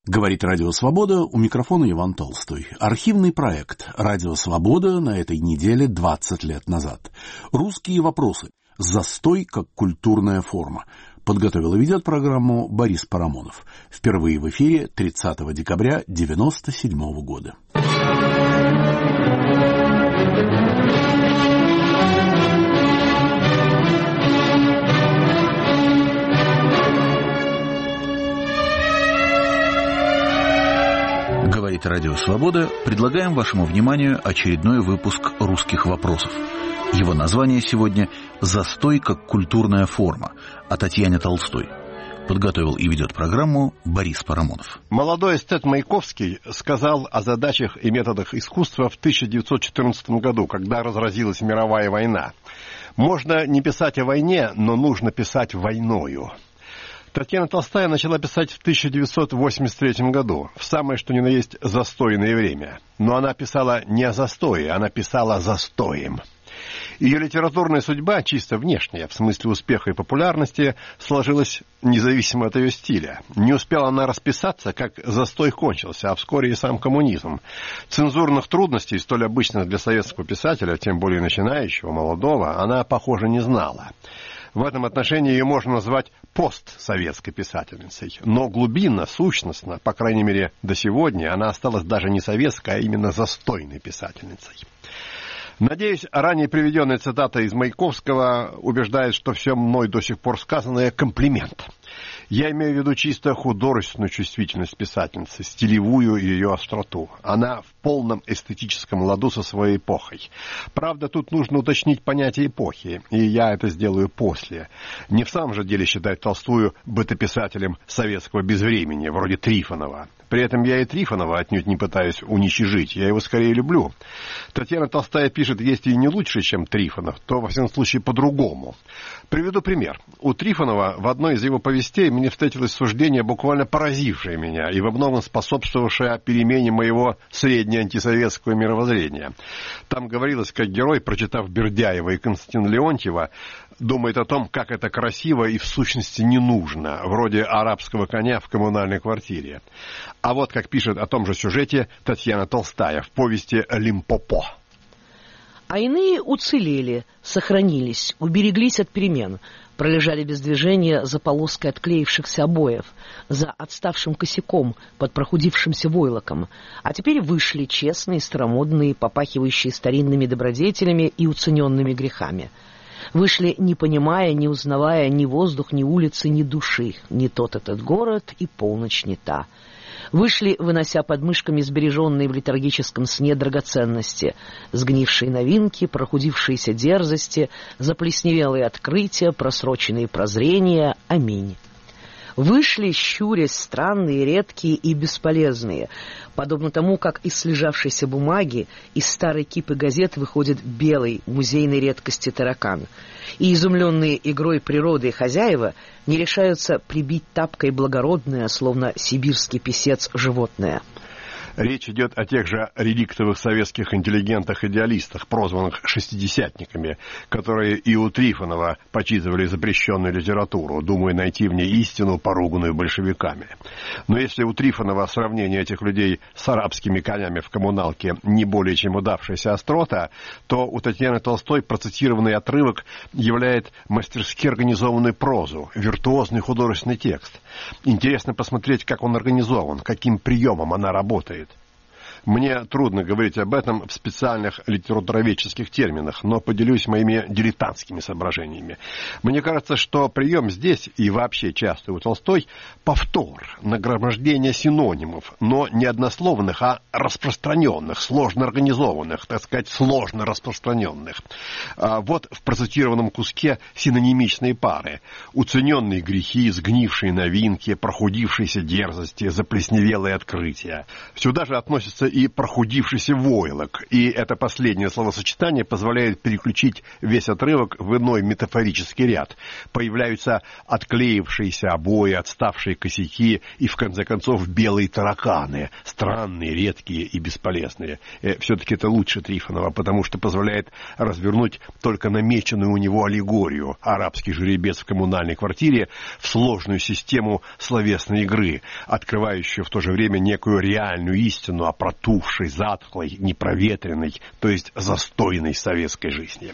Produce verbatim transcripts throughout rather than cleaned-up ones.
Говорит Радио Свобода, у микрофона Иван Толстой. Архивный проект «Радио Свобода» на этой неделе двадцать лет назад. Русские вопросы. Застой как культурная форма. Подготовил и ведет программу Борис Парамонов. Впервые в эфире тридцатого декабря девяносто седьмого года. Говорит Радио Свобода, предлагаем вашему вниманию очередной выпуск «Русских вопросов». Его название сегодня «Застой как культурная форма» о Татьяне Толстой. Подготовил и ведет программу Борис Парамонов. Молодой эстет Маяковский сказал о задачах и методах искусства в тысяча девятьсот четырнадцатом году, когда разразилась мировая война. «Можно не писать о войне, но нужно писать войною». Татьяна Толстая начала писать в тысяча девятьсот восемьдесят третьем году, в самое что ни на есть застойное время. Но она писала не о застое, она писала застоем. Ее литературная судьба, чисто внешняя, в смысле успеха и популярности, сложилась независимо от ее стиля. Не успела она расписаться, как застой кончился, а вскоре и сам коммунизм. Цензурных трудностей, столь обычных для советского писателя, тем более начинающего, молодого, она, похоже, не знала. В этом отношении ее можно назвать постсоветской писательницей. Но глубинно, сущностно, по крайней мере до сегодня, она осталась даже не советской, а именно застойной писательницей. Надеюсь, ранее приведенная цитата из Маяковского убеждает, что все мной до сих пор сказанное — комплимент. Я имею в виду чисто художественную чувствительность писательницы, стилевую и ее остроту. Она в полном эстетическом ладу со своей эпохой. Правда, тут нужно уточнить понятие эпохи, и я это сделаю после. Не в самом же деле считать Толстую бытописателем советского безвремени, вроде Трифонова. При этом я и Трифонова отнюдь не пытаюсь уничижить, я его скорее люблю. Татьяна Толстая пишет, если и не лучше, чем Трифонов, то, во всяком случае, по-другому. Приведу пример. У Трифонова в одной из его повестей мне встретилось суждение, буквально поразившее меня и во многом способствовавшее перемене моего среднеантисоветского мировоззрения. Там говорилось, как герой, прочитав Бердяева и Константина Леонтьева, думает о том, как это красиво и в сущности не нужно, вроде арабского коня в коммунальной квартире. А вот как пишет о том же сюжете Татьяна Толстая в повести «Лимпопо». А иные уцелели, сохранились, убереглись от перемен, пролежали без движения за полоской отклеившихся обоев, за отставшим косяком под прохудившимся войлоком, а теперь вышли честные, старомодные, попахивающие старинными добродетелями и уцененными грехами. Вышли, не понимая, не узнавая ни воздух, ни улицы, ни души, не тот этот город и полночь не та. Вышли, вынося под мышками сбереженные в летаргическом сне драгоценности, сгнившие новинки, прохудившиеся дерзости, заплесневелые открытия, просроченные прозрения. Аминь. Вышли, щурясь, странные, редкие и бесполезные, подобно тому, как из слежавшейся бумаги, из старой кипы газет выходит белый, музейной редкости таракан, и изумленные игрой природы хозяева не решаются прибить тапкой благородное, словно сибирский писец, животное. Речь идет о тех же реликтовых советских интеллигентах-идеалистах, прозванных шестидесятниками, которые и у Трифонова почитывали запрещенную литературу, думая найти в ней истину, поруганную большевиками. Но если у Трифонова сравнение этих людей с арабскими конями в коммуналке не более чем удавшаяся острота, то у Татьяны Толстой процитированный отрывок являет мастерски организованную прозу, виртуозный художественный текст. Интересно посмотреть, как он организован, каким приемом она работает. Мне трудно говорить об этом в специальных литературоведческих терминах, но поделюсь моими дилетантскими соображениями. Мне кажется, что прием здесь и вообще часто у Толстой — повтор, нагромождение синонимов, но не однословных, а распространенных, сложно организованных, так сказать, сложно распространенных. А вот в процитированном куске синонимичные пары: уцененные грехи, сгнившие новинки, прохудившиеся дерзости, заплесневелые открытия. Сюда же относятся и прохудившийся войлок, и это последнее словосочетание позволяет переключить весь отрывок в иной метафорический ряд. Появляются отклеившиеся обои, отставшие косяки и, в конце концов, белые тараканы, странные, редкие и бесполезные. Все-таки это лучше Трифонова, потому что позволяет развернуть только намеченную у него аллегорию «Арабский жеребец в коммунальной квартире» в сложную систему словесной игры, открывающую в то же время некую реальную истину о протухшей, затхлой, непроветренной, то есть застойной советской жизни.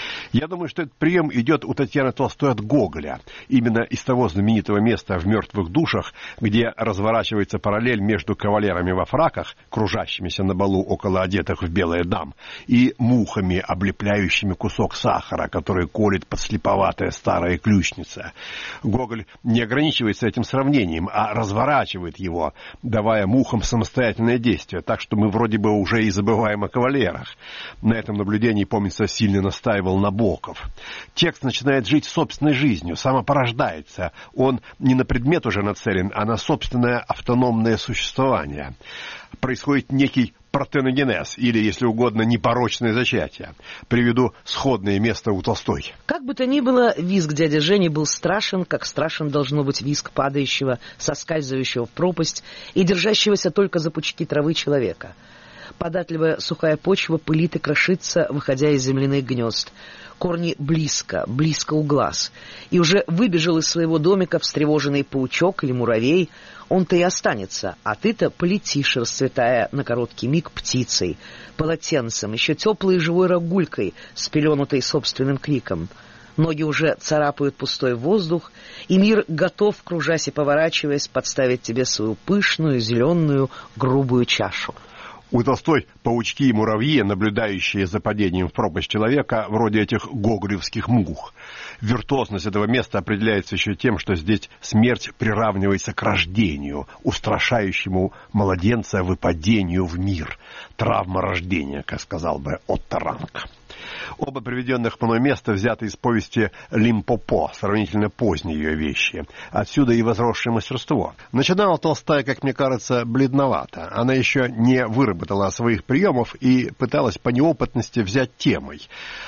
Я думаю, что этот прием идет у Татьяны Толстой от Гоголя, именно из того знаменитого места в «Мертвых душах», где разворачивается параллель между кавалерами во фраках, кружащимися на балу около одетых в белое дам, и мухами, облепляющими кусок сахара, который колет подслеповатая старая ключница. Гоголь не ограничивается этим сравнением, а разворачивает его, давая мухам самостоятельное действие, так что мы вроде бы уже и забываем о кавалерах. На этом наблюдении, помнится, сильно настаивал Набоков. Текст начинает жить собственной жизнью, самопорождается. Он не на предмет уже нацелен, а на собственное автономное существование. Происходит некий партеногенез, или, если угодно, непорочное зачатие. Приведу сходное место у Толстой. Как бы то ни было, визг дяди Жени был страшен, как страшен должно быть визг падающего, соскальзывающего в пропасть и держащегося только за пучки травы человека. Податливая сухая почва пылит и крошится, выходя из земляных гнезд. Корни близко, близко у глаз. И уже выбежал из своего домика встревоженный паучок или муравей. Он-то и останется, а ты-то полетишь, расцветая на короткий миг птицей, полотенцем, еще теплой и живой рогулькой, спеленутой собственным криком. Ноги уже царапают пустой воздух, и мир готов, кружась и поворачиваясь, подставить тебе свою пышную, зеленую, грубую чашу. У Толстой паучки и муравьи, наблюдающие за падением в пропасть человека, вроде этих гоголевских мух. Виртуозность этого места определяется еще тем, что здесь смерть приравнивается к рождению, устрашающему младенца выпадению в мир. Травма рождения, как сказал бы Отто Ранг. Оба приведенных мной места взяты из повести «Лимпопо», сравнительно поздние ее вещи. Отсюда и возросшее мастерство. Начинала Толстая, как мне кажется, бледновато. Она еще не выработала своих приемов и пыталась по неопытности взять темой.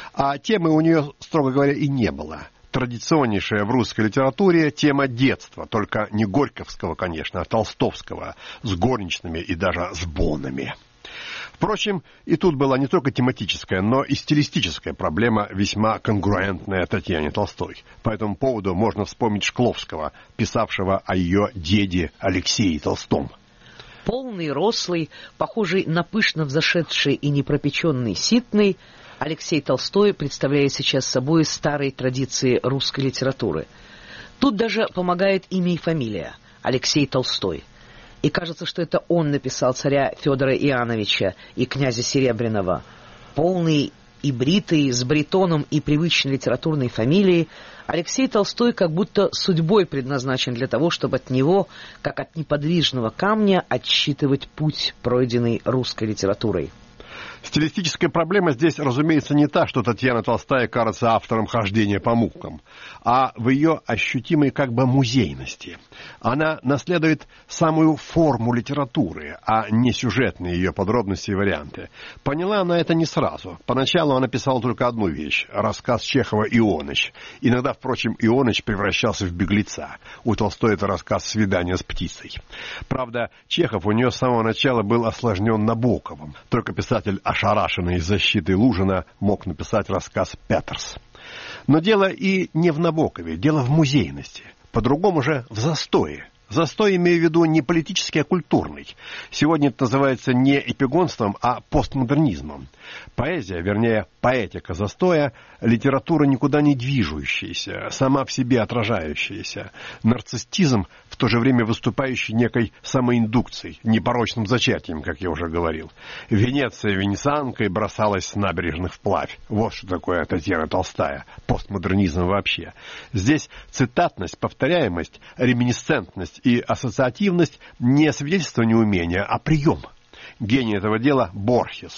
А темы у нее, строго говоря, и не было. Традиционнейшая в русской литературе тема детства, только не горьковского, конечно, а толстовского, с горничными и даже с бонами. Впрочем, и тут была не только тематическая, но и стилистическая проблема, весьма конгруентная Татьяне Толстой. По этому поводу можно вспомнить Шкловского, писавшего о ее деде Алексее Толстом. Полный, рослый, похожий на пышно взошедший и непропеченный ситный, Алексей Толстой представляет сейчас собой старые традиции русской литературы. Тут даже помогает имя и фамилия – Алексей Толстой. И кажется, что это он написал царя Федора Иоанновича и князя Серебряного. Полный и бритый, с баритоном и привычной литературной фамилией, Алексей Толстой как будто судьбой предназначен для того, чтобы от него, как от неподвижного камня, отсчитывать путь, пройденный русской литературой. Стилистическая проблема здесь, разумеется, не та, что Татьяна Толстая кажется автором хождения по мукам, а в ее ощутимой как бы музейности. Она наследует самую форму литературы, а не сюжетные ее подробности и варианты. Поняла она это не сразу. Поначалу она писала только одну вещь – рассказ Чехова «Ионыч». Иногда, впрочем, Ионыч превращался в беглеца. У Толстой это рассказ «Свидание с птицей». Правда, Чехов у нее с самого начала был осложнен Набоковым. Только писатель, ошарашенный из защиты Лужина, мог написать рассказ «Петерс». Но дело и не в Набокове, дело в музейности. По-другому же в застое. Застой имею в виду не политический, а культурный. Сегодня это называется не эпигонством, а постмодернизмом. Поэзия, вернее, поэтика застоя, литература никуда не движущаяся, сама в себе отражающаяся. Нарциссизм, в то же время выступающий некой самоиндукцией, непорочным зачатием, как я уже говорил. Венеция венецианкой бросалась с набережных вплавь. Вот что такое Татьяна Толстая. Постмодернизм вообще. Здесь цитатность, повторяемость, реминисцентность и ассоциативность не свидетельство неумения, а прием. Гений этого дела – Борхес.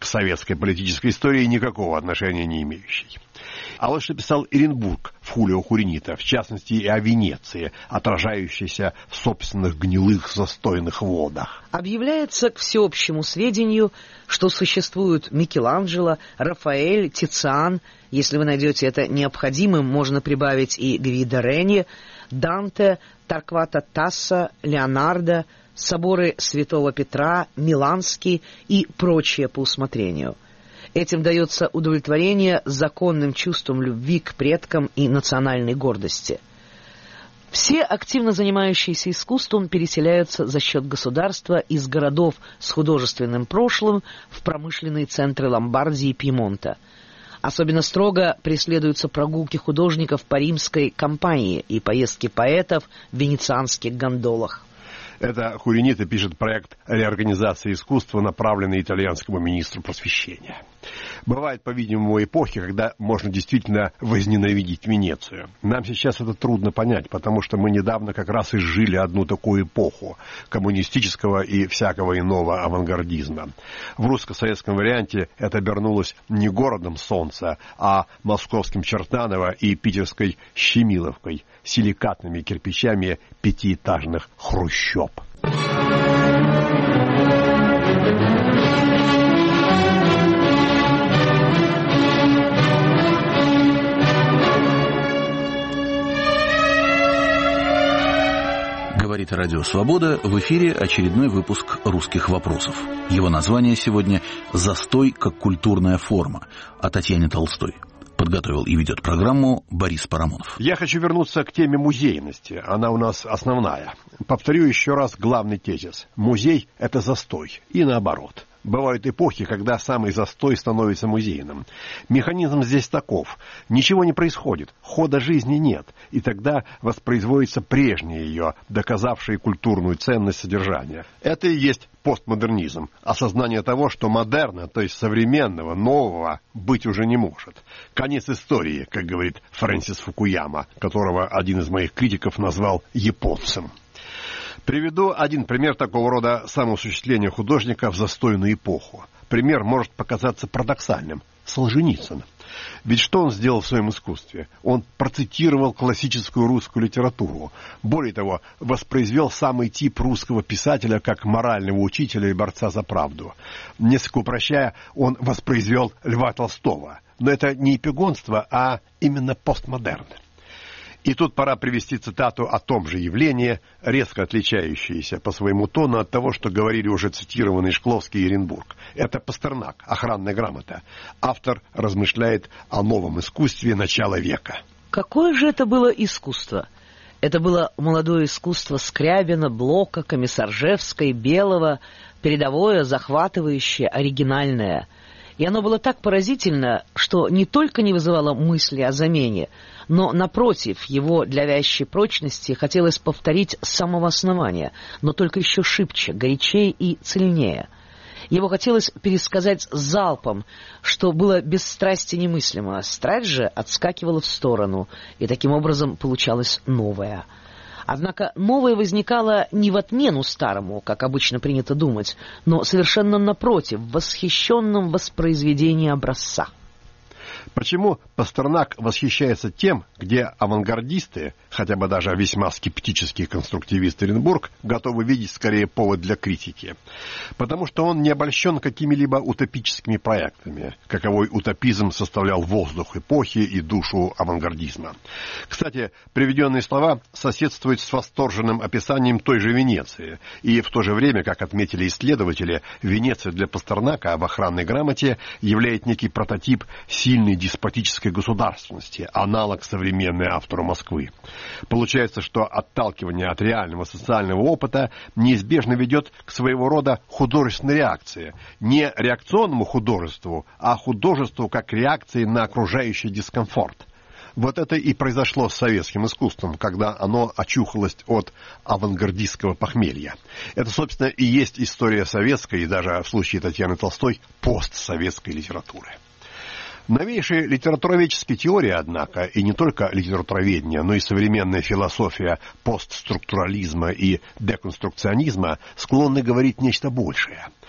к советской политической истории никакого отношения не имеющий. А вот что писал Эренбург в «Хулио Хуринита», в частности и о Венеции, отражающейся в собственных гнилых застойных водах. Объявляется к всеобщему сведению, что существуют Микеланджело, Рафаэль, Тициан, если вы найдете это необходимым, можно прибавить и Гвидо Рени, Данте, Торквато Тассо, Леонардо, соборы Святого Петра, Миланский и прочее по усмотрению. Этим дается удовлетворение законным чувством любви к предкам и национальной гордости. Все активно занимающиеся искусством переселяются за счет государства из городов с художественным прошлым в промышленные центры Ломбардии и Пьемонта. Особенно строго преследуются прогулки художников по римской Кампании и поездки поэтов в венецианских гондолах. Это Хуринита пишет проект реорганизации искусства, направленный итальянскому министру просвещения. Бывают, по-видимому, эпохи, когда можно действительно возненавидеть Венецию. Нам сейчас это трудно понять, потому что мы недавно как раз изжили одну такую эпоху коммунистического и всякого иного авангардизма. В русско-советском варианте это обернулось не городом солнца, а московским Чертаново и питерской Щемиловкой, силикатными кирпичами пятиэтажных хрущоб. Говорит Радио Свобода, в эфире очередной выпуск «Русских вопросов». Его название сегодня «Застой как культурная форма» о Татьяне Толстой. Подготовил и ведет программу Борис Парамонов. Я хочу вернуться к теме музейности. Она у нас основная. Повторю еще раз главный тезис. Музей – это застой. И наоборот. Бывают эпохи, когда самый застой становится музейным. Механизм здесь таков. Ничего не происходит, хода жизни нет. И тогда воспроизводится прежнее ее, доказавшее культурную ценность содержания. Это и есть постмодернизм. Осознание того, что модерна, то есть современного, нового, быть уже не может. Конец истории, как говорит Фрэнсис Фукуяма, которого один из моих критиков назвал японцем. Приведу один пример такого рода самоосуществления художника в застойную эпоху. Пример может показаться парадоксальным. Солженицын. Ведь что он сделал в своем искусстве? Он процитировал классическую русскую литературу. Более того, воспроизвел самый тип русского писателя как морального учителя и борца за правду. Несколько упрощая, он воспроизвел Льва Толстого. Но это не эпигонство, а именно постмодерн. И тут пора привести цитату о том же явлении, резко отличающееся по своему тону от того, что говорили уже цитированный Шкловский и Эренбург. Это Пастернак, «Охранная грамота». Автор размышляет о новом искусстве начала века. Какое же это было искусство? Это было молодое искусство Скрябина, Блока, Комиссаржевской, Белого, передовое, захватывающее, оригинальное. И оно было так поразительно, что не только не вызывало мысли о замене, но, напротив, его для вящей прочности хотелось повторить с самого основания, но только еще шибче, горячее и цельнее. Его хотелось пересказать залпом, что было без страсти немыслимо. Страсть же отскакивала в сторону, и таким образом получалось новое. Однако новое возникало не в отмену старому, как обычно принято думать, но совершенно напротив, в восхищенном воспроизведении образца. Почему Пастернак восхищается тем, где авангардисты, хотя бы даже весьма скептический конструктивист Эренбург, готовы видеть скорее повод для критики? Потому что он не обольщен какими-либо утопическими проектами, каковой утопизм составлял воздух эпохи и душу авангардизма. Кстати, приведенные слова соседствуют с восторженным описанием той же Венеции, и в то же время, как отметили исследователи, Венеция для Пастернака в «Охранной грамоте» является некий прототип сильной деспотической государственности, аналог современной автору Москвы. Получается, что отталкивание от реального социального опыта неизбежно ведет к своего рода художественной реакции. Не реакционному художеству, а художеству как реакции на окружающий дискомфорт. Вот это и произошло с советским искусством, когда оно очухалось от авангардистского похмелья. Это, собственно, и есть история советской, и даже в случае Татьяны Толстой, постсоветской литературы. Новейшие литературоведческие теории, однако, и не только литературоведение, но и современная философия постструктурализма и деконструкционизма склонны говорить нечто большее.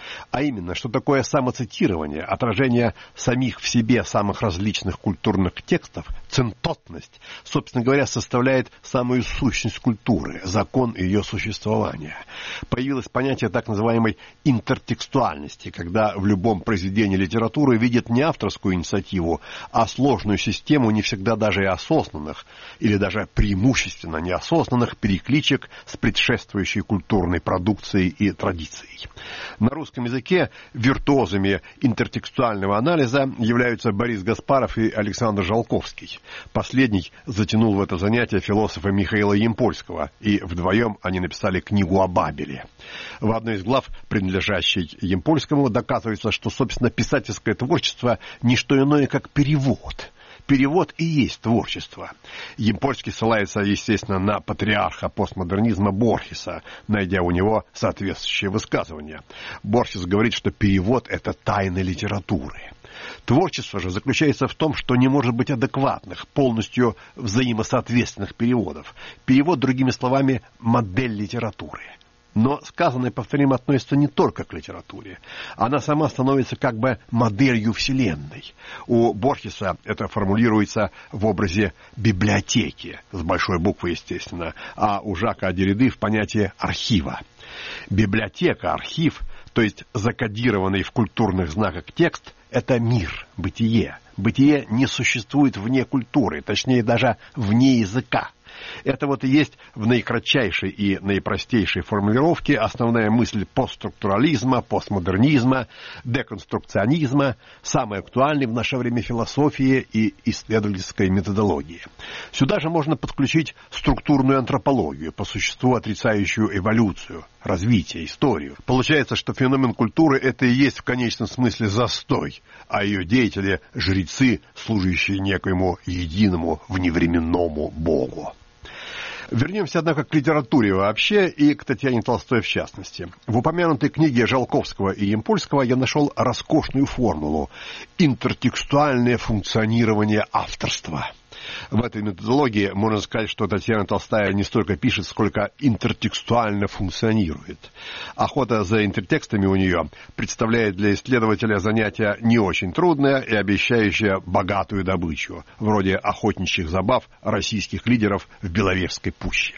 А именно, что такое самоцитирование, отражение самих в себе самых различных культурных текстов, центотность, собственно говоря, составляет самую сущность культуры, закон ее существования. Появилось понятие так называемой интертекстуальности, когда в любом произведении литературы видят не авторскую инициативу, а сложную систему не всегда даже и осознанных, или даже преимущественно неосознанных перекличек с предшествующей культурной продукцией и традицией. На русском языке виртуозами интертекстуального анализа являются Борис Гаспаров и Александр Жолковский. Последний затянул в это занятие философа Михаила Ямпольского, и вдвоем они написали книгу о Бабеле. В одной из глав, принадлежащей Ямпольскому, доказывается, что, собственно, писательское творчество – не что иное, как перевод. Перевод и есть творчество. Ямпольский ссылается, естественно, на патриарха постмодернизма Борхеса, найдя у него соответствующее высказывание. Борхес говорит, что перевод – это тайна литературы. Творчество же заключается в том, что не может быть адекватных, полностью взаимосоответственных переводов. Перевод, другими словами, модель литературы. Но сказанное, повторим, относится не только к литературе. Она сама становится как бы моделью Вселенной. У Борхеса это формулируется в образе библиотеки, с большой буквы, естественно, а у Жака Дерриды в понятии архива. Библиотека, архив, то есть закодированный в культурных знаках текст, это мир, бытие. Бытие не существует вне культуры, точнее даже вне языка. Это вот и есть в наикратчайшей и наипростейшей формулировке основная мысль постструктурализма, постмодернизма, деконструкционизма, самой актуальной в наше время философии и исследовательской методологии. Сюда же можно подключить структурную антропологию, по существу отрицающую эволюцию, развитие, историю. Получается, что феномен культуры – это и есть в конечном смысле застой, а ее деятели – жрецы, служащие некоему единому вневременному Богу. Вернемся, однако, к литературе вообще и к Татьяне Толстой в частности. В упомянутой книге Жолковского и Ямпольского я нашел роскошную формулу – интертекстуальное функционирование авторства. В этой методологии можно сказать, что Татьяна Толстая не столько пишет, сколько интертекстуально функционирует. Охота за интертекстами у нее представляет для исследователя занятие не очень трудное и обещающее богатую добычу, вроде охотничьих забав российских лидеров в Беловежской пуще.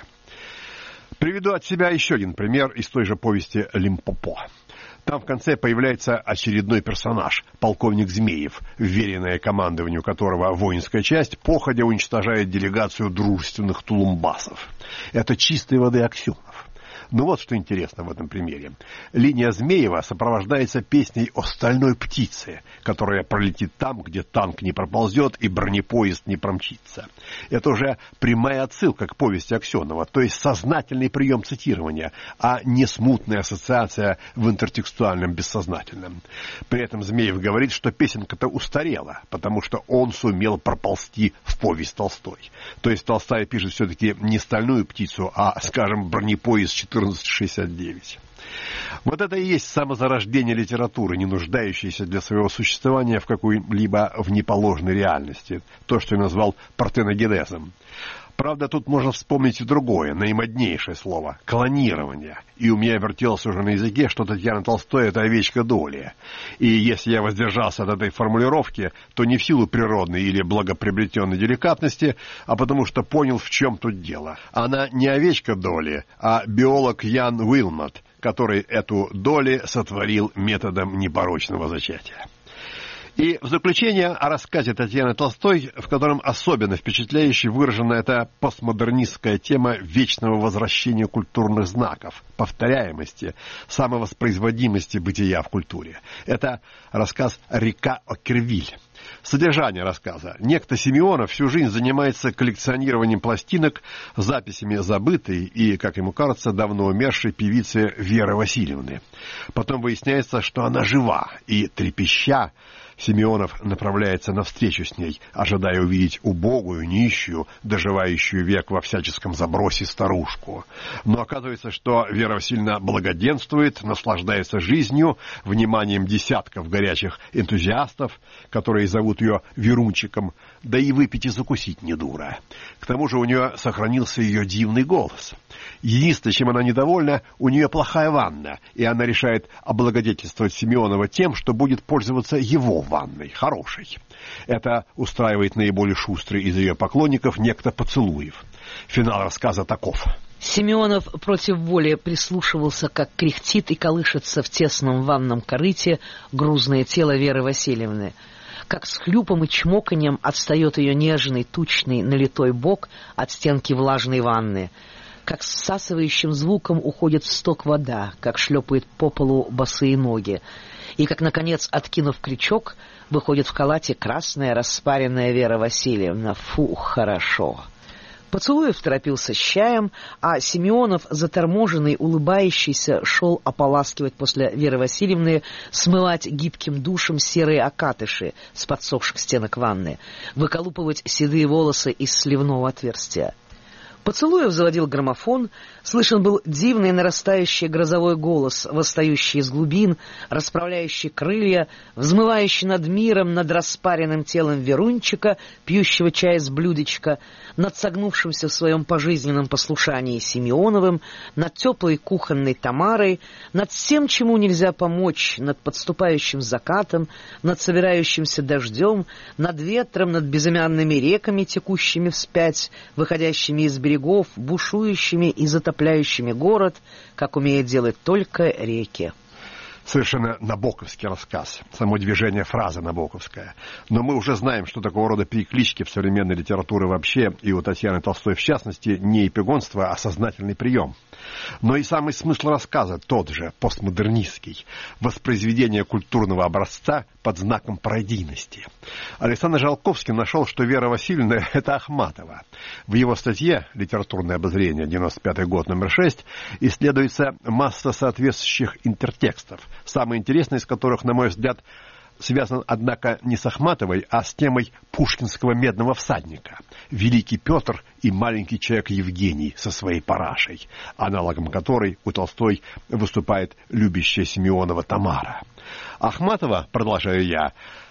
Приведу от себя еще один пример из той же повести «Лимпопо». Там в конце появляется очередной персонаж, полковник Змеев, вверенное командованию которого воинская часть походя уничтожает делегацию дружественных тулумбасов. Это чистой воды Аксенов. Ну вот что интересно в этом примере. Линия Змеева сопровождается песней о стальной птице, которая пролетит там, где танк не проползет и бронепоезд не промчится. Это уже прямая отсылка к повести Аксенова, то есть сознательный прием цитирования, а не смутная ассоциация в интертекстуальном бессознательном. При этом Змеев говорит, что песенка-то устарела, потому что он сумел проползти в повесть Толстой. То есть Толстая пишет все-таки не стальную птицу, а, скажем, бронепоезд четырнадцать шестьдесят девять. Вот это и есть самозарождение литературы, не нуждающейся для своего существования в какой-либо внеположной реальности. То, что я назвал партеногенезом. Правда, тут можно вспомнить и другое, наимоднейшее слово – клонирование. И у меня вертелось уже на языке, что Татьяна Толстой – это овечка доли. И если я воздержался от этой формулировки, то не в силу природной или благоприобретенной деликатности, а потому что понял, в чем тут дело. Она не овечка доли, а биолог Ян Уилмот, который эту доли сотворил методом непорочного зачатия. И в заключение о рассказе Татьяны Толстой, в котором особенно впечатляюще выражена эта постмодернистская тема вечного возвращения культурных знаков, повторяемости, самовоспроизводимости бытия в культуре. Это рассказ «Река Оккервиль». Содержание рассказа. Некто Симеонов всю жизнь занимается коллекционированием пластинок, записями забытой и, как ему кажется, давно умершей певицы Веры Васильевны. Потом выясняется, что она жива, и, трепеща, Симеонов направляется навстречу с ней, ожидая увидеть убогую, нищую, доживающую век во всяческом забросе старушку. Но оказывается, что Вера Васильевна благоденствует, наслаждается жизнью, вниманием десятков горячих энтузиастов, которые зовут ее Верунчиком, да и выпить и закусить недура. К тому же у нее сохранился ее дивный голос. Единственное, чем она недовольна, у нее плохая ванна, и она решает облагодетельствовать Симеонова тем, что будет пользоваться его ванной, хорошей. Это устраивает наиболее шустрый из ее поклонников некто Поцелуев. Финал рассказа таков. Симеонов против воли прислушивался, как кряхтит и колышется в тесном ванном корыте грузное тело Веры Васильевны, как с хлюпом и чмоканьем отстает ее нежный, тучный, налитой бок от стенки влажной ванны, как с всасывающим звуком уходит в сток вода, как шлепает по полу босые ноги, и как, наконец, откинув крючок, выходит в халате красная распаренная Вера Васильевна. Фу, хорошо! Поцелуев торопился с чаем, а Симеонов, заторможенный, улыбающийся, шел ополаскивать после Веры Васильевны, смывать гибким душем серые окатыши с подсохших стенок ванны, выколупывать седые волосы из сливного отверстия. Поцелуев заводил граммофон, слышен был дивный нарастающий грозовой голос, восстающий из глубин, расправляющий крылья, взмывающий над миром, над распаренным телом Верунчика, пьющего чай из блюдечка, над согнувшимся в своем пожизненном послушании Симеоновым, над теплой кухонной Тамарой, над всем, чему нельзя помочь, над подступающим закатом, над собирающимся дождем, над ветром, над безымянными реками, текущими вспять, выходящими из берегов, берегов, бушующими и затопляющими город, как умеют делать только реки. Совершенно набоковский рассказ, само движение фразы набоковская. Но мы уже знаем, что такого рода переклички в современной литературе вообще, и у Татьяны Толстой в частности, не эпигонство, а сознательный прием. Но и самый смысл рассказа тот же, постмодернистский, воспроизведение культурного образца под знаком пародийности. Александр Жолковский нашел, что Вера Васильевна – это Ахматова. В его статье «Литературное обозрение», девяносто пятый год, номер шесть, исследуется масса соответствующих интертекстов, самый интересный из которых, на мой взгляд, связан, однако, не с Ахматовой, а с темой пушкинского «Медного всадника». Великий Петр и маленький человек Евгений со своей парашей, аналогом которой у Толстой выступает любящая Симеонова Тамара. Ахматова, продолжаю я,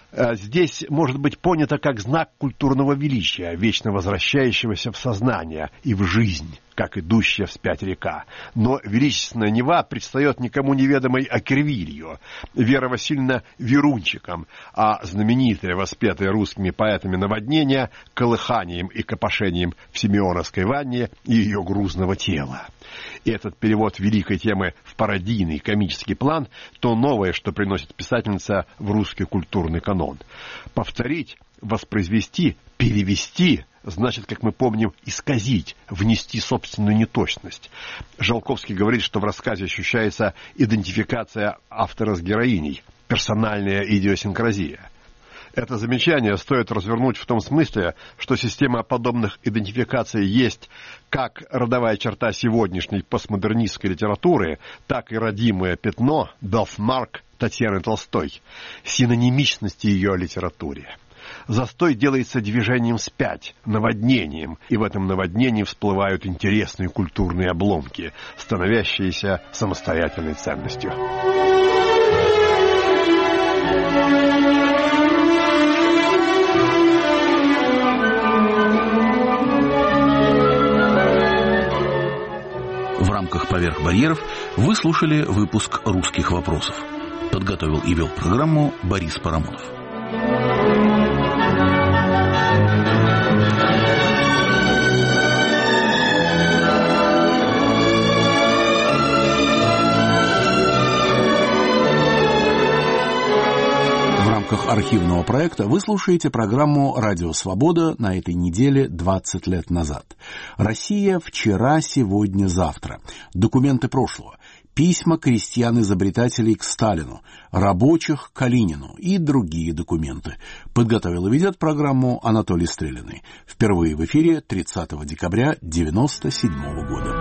здесь может быть понято как знак культурного величия, вечно возвращающегося в сознание и в жизнь, как идущая вспять река. Но величественная Нева предстает никому неведомой Акервилью, Вера Васильевна Верунчиком, а знаменитое, воспетое русскими поэтами наводнение колыханием и копошением в Симеоновской ванне ее грузного тела. И этот перевод великой темы в пародийный комический план – то новое, что приносит писательница в русский культурный канон. Повторить, воспроизвести, перевести – значит, как мы помним, исказить, внести собственную неточность. Жолковский говорит, что в рассказе ощущается идентификация автора с героиней, персональная идиосинкразия. Это замечание стоит развернуть в том смысле, что система подобных идентификаций есть как родовая черта сегодняшней постмодернистской литературы, так и родимое пятно, бёртмарк Татьяны Толстой, синонимичности ее литературе. Застой делается движением вспять, наводнением, и в этом наводнении всплывают интересные культурные обломки, становящиеся самостоятельной ценностью. В рамках «Поверх барьеров» вы слушали выпуск «Русских вопросов». Подготовил и вел программу Борис Парамонов. В рамках архивного проекта вы слушаете программу «Радио Свобода» на этой неделе двадцать лет назад. Россия вчера, сегодня, завтра. Документы прошлого. Письма крестьян-изобретателей к Сталину, рабочих к Калинину и другие документы. Подготовил и ведет программу Анатолий Стрелиный. Впервые в эфире тридцатого декабря девяносто седьмого года.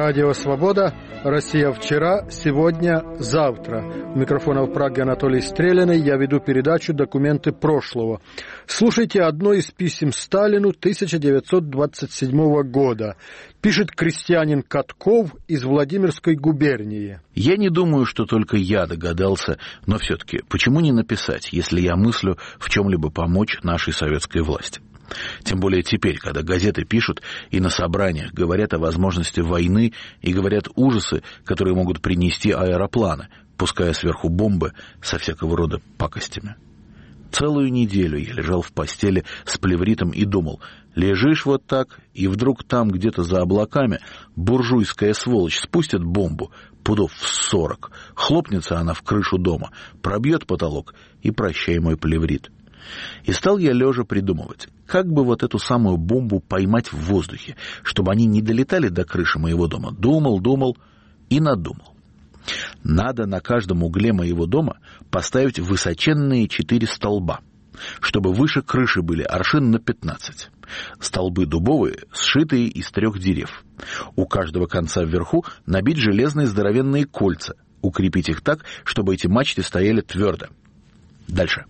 Радио «Свобода». Россия вчера, сегодня, завтра. У микрофона в Праге Анатолий Стреляный. Я веду передачу «Документы прошлого». Слушайте одно из писем Сталину тысяча девятьсот двадцать седьмого года. Пишет крестьянин Катков из Владимирской губернии. Я не думаю, что только я догадался, но все-таки, почему не написать, если я мыслю в чем-либо помочь нашей советской власти? Тем более теперь, когда газеты пишут и на собраниях говорят о возможности войны и говорят ужасы, которые могут принести аэропланы, пуская сверху бомбы со всякого рода пакостями. Целую неделю я лежал в постели с плевритом и думал, лежишь вот так, и вдруг там где-то за облаками буржуйская сволочь спустит бомбу, пудов в сорок, хлопнется она в крышу дома, пробьет потолок и прощай мой плеврит. И стал я лежа придумывать, как бы вот эту самую бомбу поймать в воздухе, чтобы они не долетали до крыши моего дома. Думал, думал и надумал. Надо на каждом угле моего дома поставить высоченные четыре столба, чтобы выше крыши были аршин на пятнадцать. Столбы дубовые, сшитые из трех дерев. У каждого конца вверху набить железные здоровенные кольца, укрепить их так, чтобы эти мачты стояли твердо. Дальше.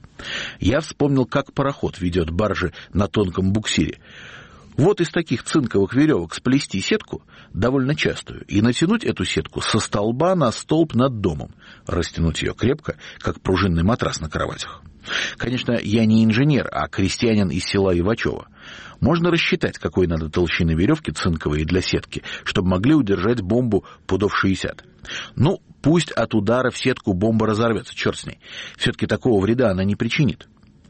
Я вспомнил, как пароход ведет баржи на тонком буксире. Вот из таких цинковых веревок сплести сетку, довольно частую, и натянуть эту сетку со столба на столб над домом, растянуть ее крепко, как пружинный матрас на кроватях. Конечно, я не инженер, а крестьянин из села Ивачева. Можно рассчитать, какой надо толщины веревки цинковые для сетки, чтобы могли удержать бомбу пудов шестьдесят. Ну, пусть от удара в сетку бомба разорвется, черт с ней. Все-таки такого вреда она не причинит.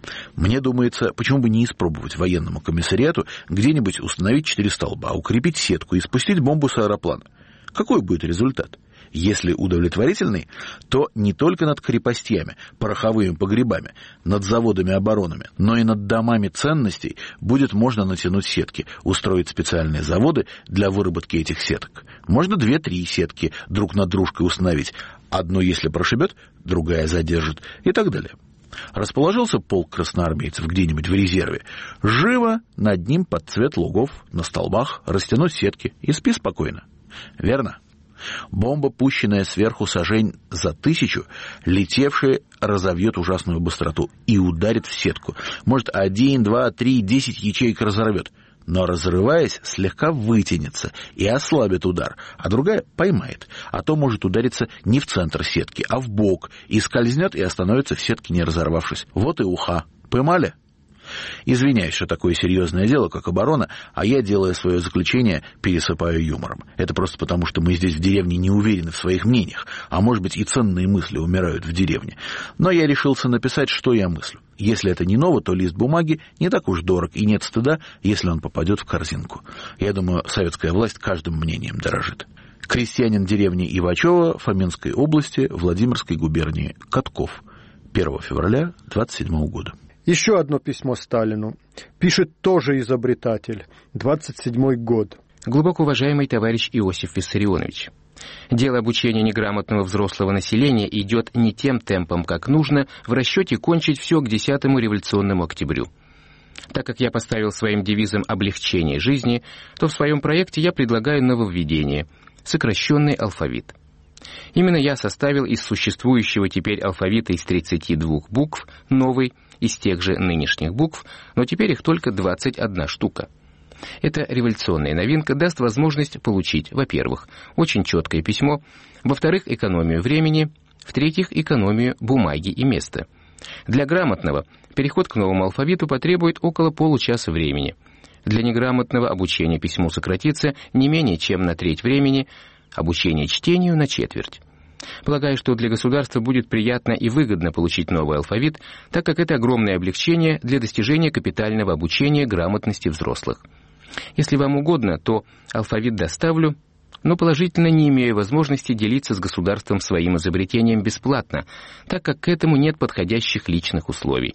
Мне думается, почему бы не испробовать военному комиссариату где-нибудь установить четыре столба, укрепить сетку и спустить бомбу с аэроплана. Какой будет результат? Если удовлетворительный, то не только над крепостями, пороховыми погребами, над заводами-оборонами, но и над домами ценностей будет можно натянуть сетки, устроить специальные заводы для выработки этих сеток. Можно две-три сетки друг над дружкой установить. Одну, если прошибет, другая задержит и так далее. Расположился полк красноармейцев где-нибудь в резерве. Живо над ним под цвет лугов на столбах растянуть сетки и спи спокойно. Верно? Бомба, пущенная сверху сажень за тысячу, летевшая разовьет ужасную быстроту и ударит в сетку. Может, один, два, три, десять ячеек разорвет, но, разрываясь, слегка вытянется и ослабит удар, а другая поймает, а то может удариться не в центр сетки, а в бок, и скользнет и остановится в сетке, не разорвавшись. Вот и уха. Поймали? Извиняюсь, что такое серьезное дело, как оборона, а я, делая свое заключение, пересыпаю юмором. Это просто потому, что мы здесь в деревне не уверены в своих мнениях, а может быть и ценные мысли умирают в деревне. Но я решился написать, что я мыслю. Если это не ново, то лист бумаги не так уж дорог, и нет стыда, если он попадет в корзинку. Я думаю, советская власть каждым мнением дорожит. Крестьянин деревни Ивачева, Фоминской области, Владимирской губернии, Катков. первого февраля двадцать седьмого года. Еще одно письмо Сталину. Пишет тоже изобретатель. двадцать седьмой год. Глубоко уважаемый товарищ Иосиф Виссарионович, дело обучения неграмотного взрослого населения идет не тем темпом, как нужно, в расчете кончить все к десятому революционному октябрю. Так как я поставил своим девизом облегчение жизни, то в своем проекте я предлагаю нововведение – сокращенный алфавит. Именно я составил из существующего теперь алфавита из тридцати двух букв новый, из тех же нынешних букв, но теперь их только двадцать одна штука. Эта революционная новинка даст возможность получить, во-первых, очень четкое письмо, во-вторых, экономию времени, в-третьих, экономию бумаги и места. Для грамотного переход к новому алфавиту потребует около получаса времени. Для неграмотного обучение письму сократится не менее чем на треть времени, обучение чтению на четверть. Полагаю, что для государства будет приятно и выгодно получить новый алфавит, так как это огромное облегчение для достижения капитального обучения грамотности взрослых. Если вам угодно, то алфавит доставлю, но положительно не имею возможности делиться с государством своим изобретением бесплатно, так как к этому нет подходящих личных условий.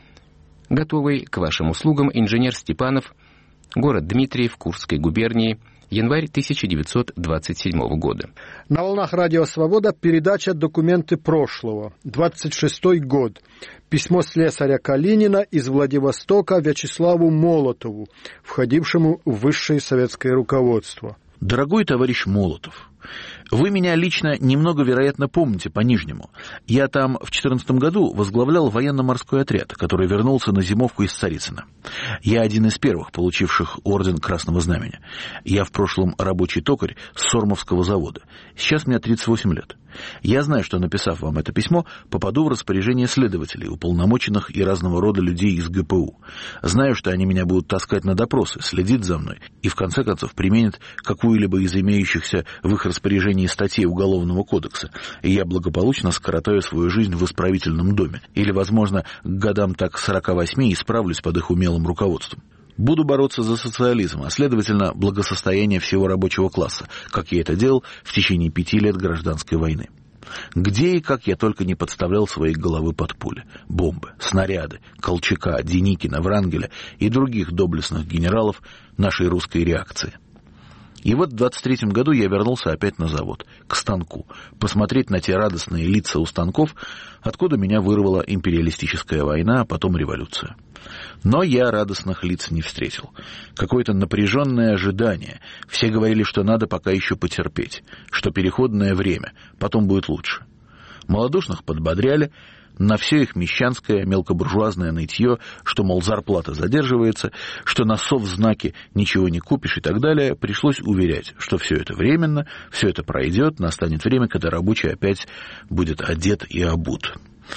Готовый к вашим услугам инженер Степанов, город Дмитриев, Курской губернии, январь тысяча девятьсот двадцать седьмого года. На волнах Радио Свобода передача «Документы прошлого». двадцать шестой год. Письмо слесаря Калинина из Владивостока Вячеславу Молотову, входившему в высшее советское руководство. Дорогой товарищ Молотов, вы меня лично немного, вероятно, помните по Нижнему. Я там в четырнадцатом году возглавлял военно-морской отряд, который вернулся на зимовку из Царицына. Я один из первых, получивших орден Красного Знамени. Я в прошлом рабочий токарь с Сормовского завода. Сейчас мне тридцать восемь лет. Я знаю, что, написав вам это письмо, попаду в распоряжение следователей, уполномоченных и разного рода людей из ГПУ. Знаю, что они меня будут таскать на допросы, следить за мной и, в конце концов, применят какую-либо из имеющихся в их распоряжении статей Уголовного кодекса, и я благополучно скоротаю свою жизнь в исправительном доме. Или, возможно, к годам так сорока восьми исправлюсь под их умелым руководством. Буду бороться за социализм, а, следовательно, благосостояние всего рабочего класса, как я это делал в течение пяти лет гражданской войны. Где и как я только не подставлял свои головы под пули, бомбы, снаряды, Колчака, Деникина, Врангеля и других доблестных генералов нашей русской реакции. И вот в двадцать третьем году я вернулся опять на завод, к станку, посмотреть на те радостные лица у станков, откуда меня вырвала империалистическая война, а потом революция. Но я радостных лиц не встретил. Какое-то напряженное ожидание. Все говорили, что надо пока еще потерпеть, что переходное время, потом будет лучше. Малодушных подбодряли, на все их мещанское, мелкобуржуазное нытье, что, мол, зарплата задерживается, что на совзнаке ничего не купишь и так далее, пришлось уверять, что все это временно, все это пройдет, настанет время, когда рабочий опять будет одет и обут.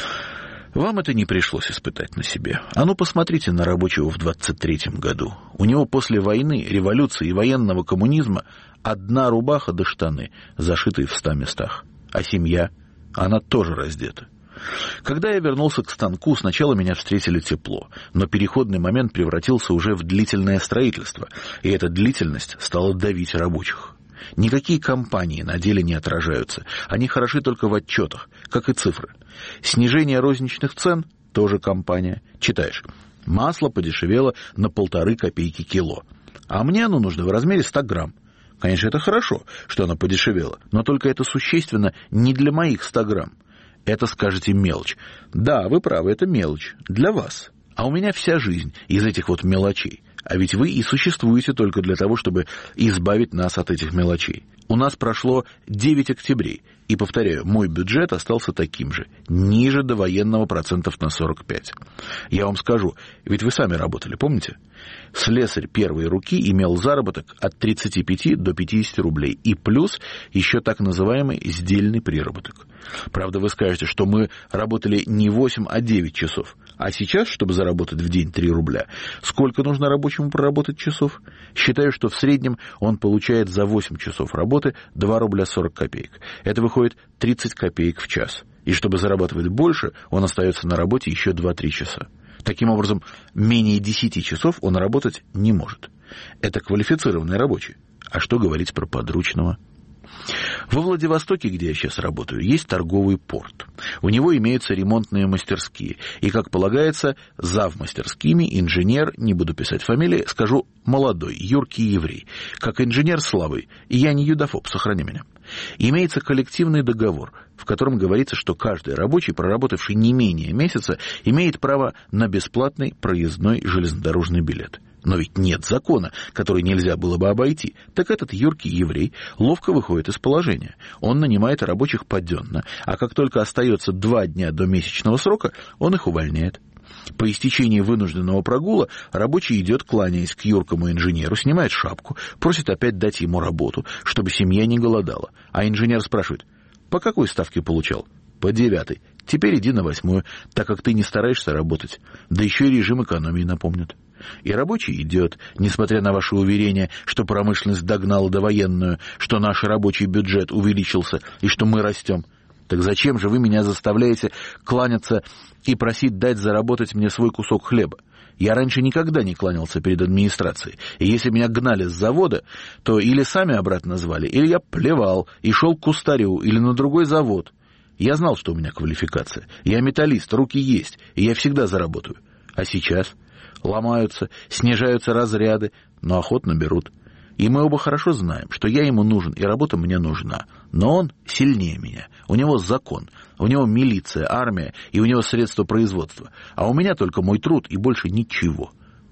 Вам это не пришлось испытать на себе. А ну посмотрите на рабочего в двадцать третьем году. У него после войны, революции и военного коммунизма одна рубаха до штаны, зашитые в ста местах. А семья? Она тоже раздета. Когда я вернулся к станку, сначала меня встретили тепло, но переходный момент превратился уже в длительное строительство, и эта длительность стала давить рабочих. Никакие компании на деле не отражаются, они хороши только в отчетах, как и цифры. Снижение розничных цен – тоже компания. Читаешь, масло подешевело на полторы копейки кило, а мне оно нужно в размере ста грамм. Конечно, это хорошо, что оно подешевело, но только это существенно не для моих ста грамм. Это, скажете, мелочь. Да, вы правы, это мелочь. Для вас. А у меня вся жизнь из этих вот мелочей. А ведь вы и существуете только для того, чтобы избавить нас от этих мелочей. У нас прошло девять октябрей. И, повторяю, мой бюджет остался таким же. Ниже довоенного процентов на сорок пять. Я вам скажу, ведь вы сами работали, помните? Слесарь первой руки имел заработок от тридцати пяти до пятидесяти рублей. И плюс еще так называемый сдельный приработок. Правда, вы скажете, что мы работали не восемь, а девять часов. А сейчас, чтобы заработать в день три рубля, сколько нужно рабочему проработать часов? Считаю, что в среднем он получает за восемь часов работы два рубля сорок копеек. Это выходит тридцать копеек в час. И чтобы зарабатывать больше, он остается на работе еще два-три часа. Таким образом, менее десяти часов он работать не может. Это квалифицированный рабочий. А что говорить про подручного? Во Владивостоке, где я сейчас работаю, есть торговый порт. У него имеются ремонтные мастерские. И, как полагается, зав мастерскими, инженер, не буду писать фамилии, скажу молодой, юркий еврей. Как инженер славы, и я не юдофоб, сохрани меня. Имеется коллективный договор, в котором говорится, что каждый рабочий, проработавший не менее месяца, имеет право на бесплатный проездной железнодорожный билет. Но ведь нет закона, который нельзя было бы обойти. Так этот юркий еврей ловко выходит из положения. Он нанимает рабочих паденно, а как только остается два дня до месячного срока, он их увольняет. По истечении вынужденного прогула рабочий идет, кланяясь к юркому инженеру, снимает шапку, просит опять дать ему работу, чтобы семья не голодала. А инженер спрашивает: по какой ставке получал? По девятой. Теперь иди на восьмую, так как ты не стараешься работать. Да еще и режим экономии напомнят. И рабочий идет, несмотря на ваши уверения, что промышленность догнала довоенную, что наш рабочий бюджет увеличился и что мы растем. Так зачем же вы меня заставляете кланяться и просить дать заработать мне свой кусок хлеба? Я раньше никогда не кланялся перед администрацией, и если меня гнали с завода, то или сами обратно звали, или я плевал и шел к кустарю или на другой завод. Я знал, что у меня квалификация. Я металлист, руки есть, и я всегда заработаю. А сейчас ломаются, снижаются разряды, но охотно берут. И мы оба хорошо знаем, что я ему нужен, и работа мне нужна. Но он сильнее меня. У него закон, у него милиция, армия, и у него средства производства. А у меня только мой труд и больше ничего.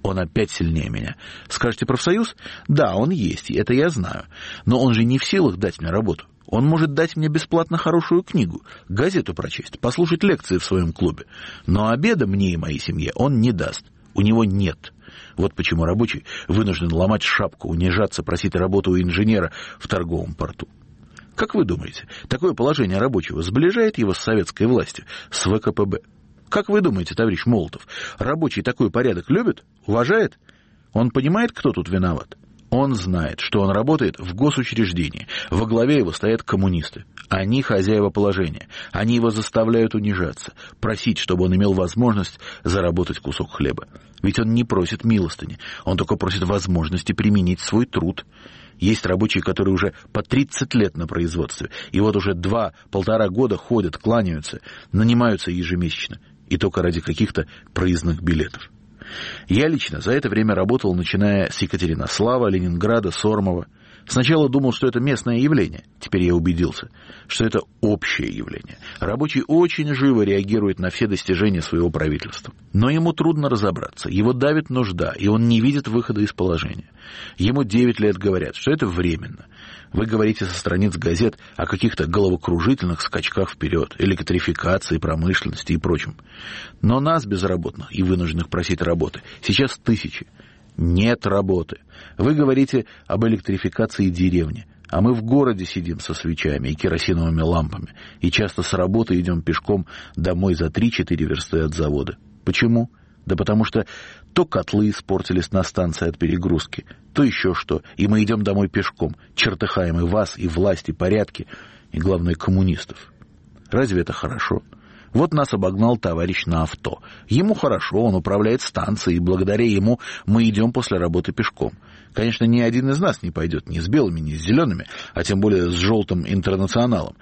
Он опять сильнее меня. Скажете, профсоюз? Да, он есть, это я знаю. Но он же не в силах дать мне работу. Он может дать мне бесплатно хорошую книгу, газету прочесть, послушать лекции в своем клубе. Но обеда мне и моей семье он не даст. У него нет. Вот почему рабочий вынужден ломать шапку, унижаться, просить работу у инженера в торговом порту. Как вы думаете, такое положение рабочего сближает его с советской властью, с вэ ка пэ бэ? Как вы думаете, товарищ Молотов, рабочий такой порядок любит, уважает? Он понимает, кто тут виноват? Он знает, что он работает в госучреждении. Во главе его стоят коммунисты. Они хозяева положения. Они его заставляют унижаться, просить, чтобы он имел возможность заработать кусок хлеба. Ведь он не просит милостыни, он только просит возможности применить свой труд. Есть рабочие, которые уже по тридцать лет на производстве, и вот уже два-полтора года ходят, кланяются, нанимаются ежемесячно, и только ради каких-то проездных билетов. Я лично за это время работал, начиная с Екатеринослава, Ленинграда, Сормова. Сначала думал, что это местное явление. Теперь я убедился, что это общее явление. Рабочий очень живо реагирует на все достижения своего правительства. Но ему трудно разобраться. Его давит нужда, и он не видит выхода из положения. Ему девять лет говорят, что это временно. Вы говорите со страниц газет о каких-то головокружительных скачках вперед, электрификации, промышленности и прочем. Но нас, безработных и вынужденных просить работы, сейчас тысячи. Нет работы. Вы говорите об электрификации деревни, а мы в городе сидим со свечами и керосиновыми лампами, и часто с работы идем пешком домой за три-четыре версты от завода. Почему? Да потому что то котлы испортились на станции от перегрузки, то еще что, и мы идем домой пешком, чертыхаем и вас, и власть, и порядки, и, главное, коммунистов. Разве это хорошо? Вот нас обогнал товарищ на авто. Ему хорошо, он управляет станцией, и благодаря ему мы идем после работы пешком. Конечно, ни один из нас не пойдет ни с белыми, ни с зелеными, а тем более с желтым интернационалом.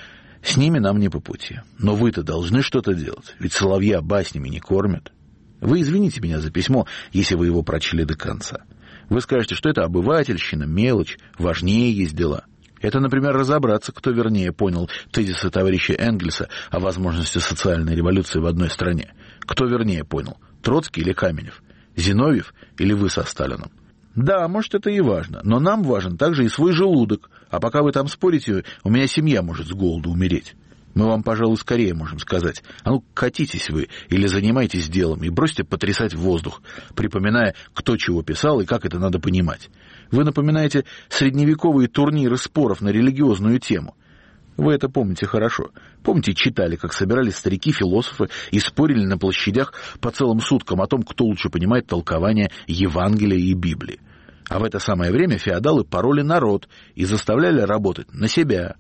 С ними нам не по пути. Но вы-то должны что-то делать, ведь соловья баснями не кормят. Вы извините меня за письмо, если вы его прочли до конца. Вы скажете, что это обывательщина, мелочь, важнее есть дела. Это, например, разобраться, кто вернее понял тезисы товарища Энгельса о возможности социальной революции в одной стране. Кто вернее понял, Троцкий или Каменев, Зиновьев или вы со Сталином. Да, может, это и важно, но нам важен также и свой желудок, а пока вы там спорите, у меня семья может с голоду умереть. Мы вам, пожалуй, скорее можем сказать, а ну, катитесь вы или занимайтесь делом и бросьте потрясать воздух, припоминая, кто чего писал и как это надо понимать. Вы напоминаете средневековые турниры споров на религиозную тему. Вы это помните хорошо. Помните, читали, как собирались старики-философы и спорили на площадях по целым суткам о том, кто лучше понимает толкование Евангелия и Библии. А в это самое время феодалы пороли народ и заставляли работать на себя.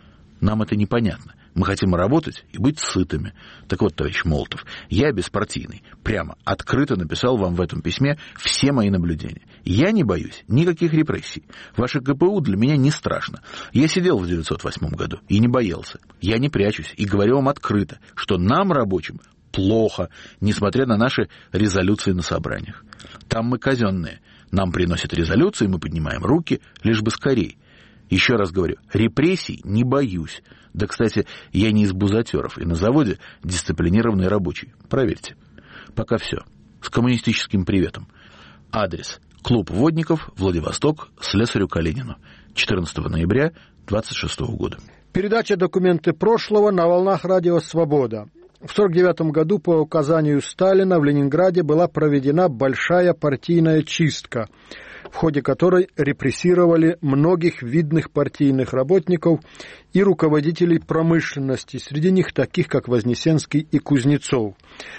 Нам это непонятно. Мы хотим работать и быть сытыми. Так вот, товарищ Молотов, я беспартийный. Прямо, открыто написал вам в этом письме все мои наблюдения. Я не боюсь никаких репрессий. Ваше ка пэ у для меня не страшно. Я сидел в девятьсот восьмом году и не боялся. Я не прячусь и говорю вам открыто, что нам, рабочим, плохо, несмотря на наши резолюции на собраниях. Там мы казенные. Нам приносят резолюции, мы поднимаем руки, лишь бы скорей. Еще раз говорю, репрессий не боюсь. Да, кстати, я не из бузатеров, и на заводе дисциплинированный рабочий. Проверьте. Пока все. С коммунистическим приветом. Адрес. Клуб Водников, Владивосток, слесарю Калинину. четырнадцатого ноября двадцать шестого года. Передача «Документы прошлого» на волнах радио «Свобода». В сорок девятом году по указанию Сталина в Ленинграде была проведена большая партийная чистка, в ходе которой репрессировали многих видных партийных работников и руководителей промышленности, среди них таких, как Вознесенский и Кузнецов.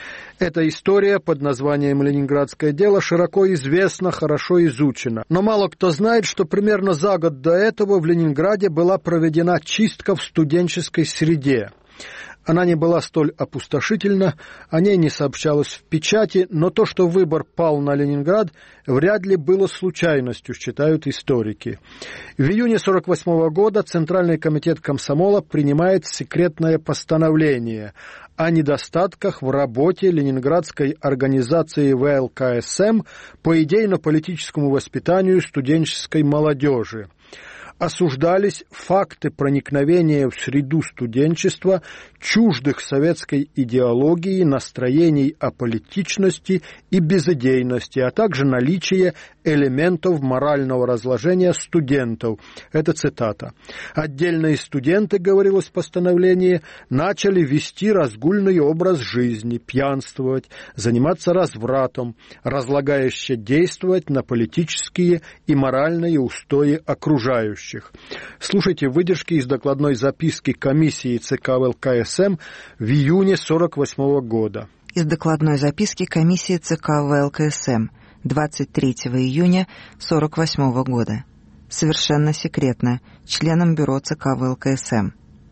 Эта история под названием «Ленинградское дело» широко известна, хорошо изучена. Но мало кто знает, что примерно за год до этого в Ленинграде была проведена чистка в студенческой среде. Она не была столь опустошительна, о ней не сообщалось в печати, но то, что выбор пал на Ленинград, вряд ли было случайностью, считают историки. В июне сорок восьмого года Центральный комитет комсомола принимает секретное постановление о недостатках в работе Ленинградской организации вэ эл ка эс эм по идейно-политическому воспитанию студенческой молодежи. осуждались факты проникновения в среду студенчества чуждых советской идеологии, настроений аполитичности и безыдейности, а также наличие элементов морального разложения студентов. Это цитата. Отдельные студенты, говорилось в постановлении, начали вести разгульный образ жизни, пьянствовать, заниматься развратом, разлагающе действовать на политические и моральные устои окружающих. Слушайте выдержки из докладной записки комиссии ЦК ВЛКСМ в июне сорок восьмого года. Из докладной записки комиссии ЦК ВЛКСМ двадцать третьего июня сорок восьмого года. Совершенно секретно. Членам бюро ЦК ВЛКСМ.